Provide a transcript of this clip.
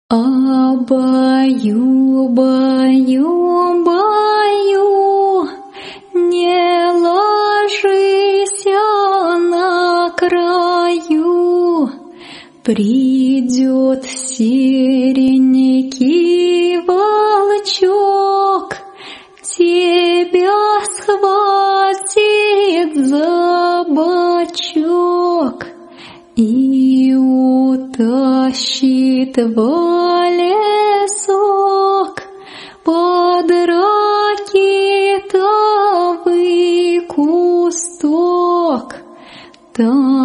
Баю, баю, баю, не ложись на краю, придет серенький волчок, тебя схватит за бочок и утащит в лесок под ракитовый кусток. Там